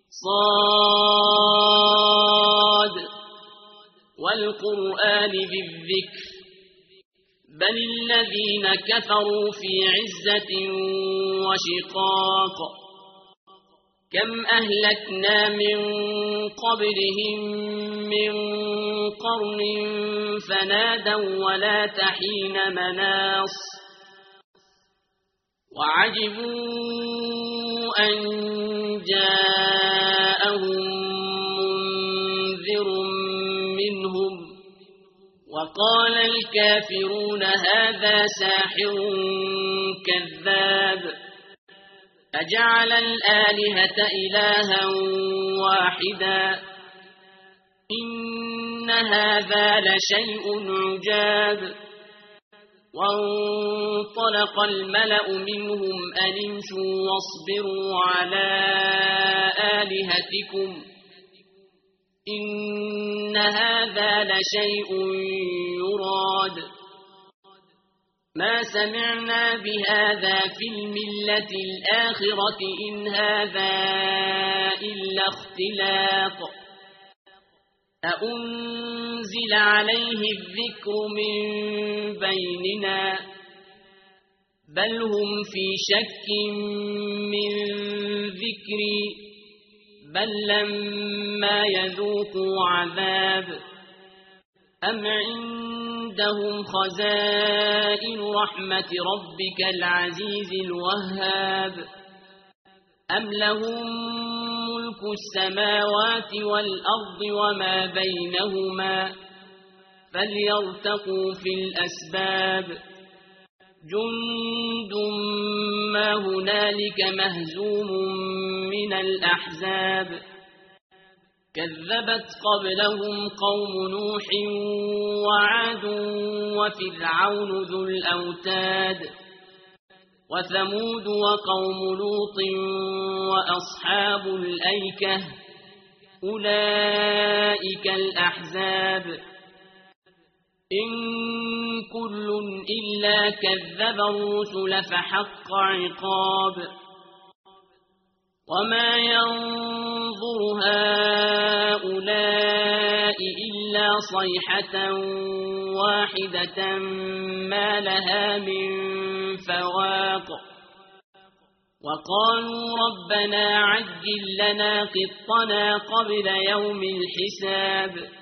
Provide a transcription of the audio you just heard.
صاد والقرآن ذي الذكر بل الذين كفروا في عزة وشقاق كم أهلكنا من قبلهم من قرن فنادوا ولا تحين مناص وعجبوا أن جاءهم منذر منهم وقال الكافرون هذا ساحر كذاب أجعل الآلهة إلها واحدا إن هذا لشيء عجاب وانطلق الملأ منهم أن امشوا واصبروا على آلهتكم إن هذا لشيء يراد ما سمعنا بهذا في الملة الآخرة إن هذا إلا اختلاق أأنزل عليه الذكر من بيننا بل هم في شك من ذكري بل لما يذوقوا عذاب أم عندهم خزائن رحمة ربك العزيز الوهاب أم لهم ملك السماوات والأرض وما بينهما فليرتقوا في الأسباب جند ما هنالك مهزوم من الأحزاب كذبت قبلهم قوم نوح وعاد وفرعون ذو الأوتاد وثمود وقوم لوط وأصحاب الأيكة أولئك الأحزاب إن كل إلا كذب الرسل فحق عقاب وما ينظر هؤلاء إلا صيحة واحدة ما لها من فواق وقالوا ربنا عجل لنا قطنا قبل يوم الحساب